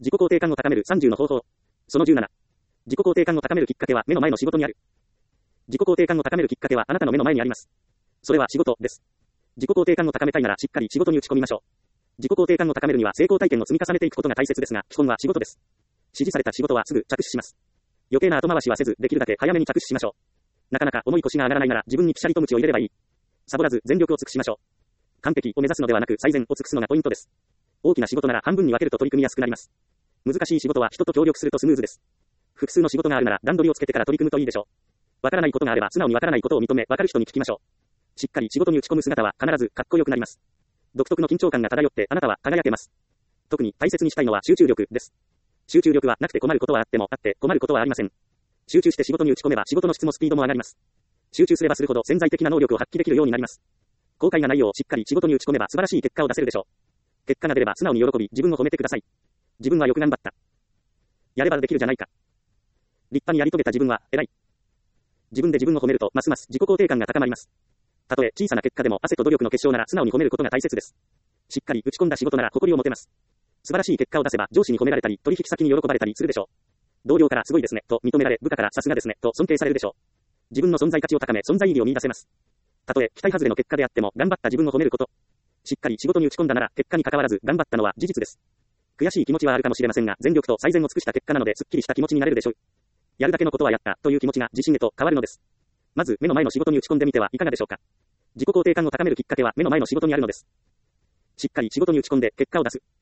自己肯定感を高める30の方法。その17。自己肯定感を高めるきっかけは目の前の仕事にある。自己肯定感を高めるきっかけはあなたの目の前にあります。それは仕事です。自己肯定感を高めたいならしっかり仕事に打ち込みましょう。自己肯定感を高めるには成功体験を積み重ねていくことが大切ですが、基本は仕事です。指示された仕事はすぐ着手します。余計な後回しはせず、できるだけ早めに着手しましょう。なかなか重い腰が上がらないなら自分にピシャリと鞭を入れればいい。サボらず全力を尽くしましょう。完璧を目指すのではなく最善を尽くすのがポイントです。大きな仕事なら半分に分けると取り組みやすくなります。難しい仕事は人と協力するとスムーズです。複数の仕事があるなら段取りをつけてから取り組むといいでしょう。わからないことがあれば素直にわからないことを認め、わかる人に聞きましょう。しっかり仕事に打ち込む姿は必ずかっこよくなります。独特の緊張感が漂ってあなたは輝けます。特に大切にしたいのは集中力です。集中力はなくて困ることはあってもあって困ることはありません。集中して仕事に打ち込めば仕事の質もスピードも上がります。集中すればするほど潜在的な能力を発揮できるようになります。後悔がないようしっかり仕事に打ち込めば素晴らしい結果を出せるでしょう。結果が出れば素直に喜び自分を褒めてください。自分はよく頑張った。やればできるじゃないか。立派にやり遂げた自分は偉い。自分で自分を褒めるとますます自己肯定感が高まります。たとえ小さな結果でも汗と努力の結晶なら素直に褒めることが大切です。しっかり打ち込んだ仕事なら誇りを持てます。素晴らしい結果を出せば上司に褒められたり取引先に喜ばれたりするでしょう。同僚からすごいですねと認められ部下からさすがですねと尊敬されるでしょう。自分の存在価値を高め存在意義を見出せます。たとえ期待外れの結果であっても頑張った自分を褒めること。しっかり仕事に打ち込んだなら結果に関わらず頑張ったのは事実です。悔しい気持ちはあるかもしれませんが全力と最善を尽くした結果なのですっきりした気持ちになれるでしょう。やるだけのことはやったという気持ちが自信へと変わるのです。まず目の前の仕事に打ち込んでみてはいかがでしょうか。自己肯定感を高めるきっかけは目の前の仕事にあるのです。しっかり仕事に打ち込んで結果を出す。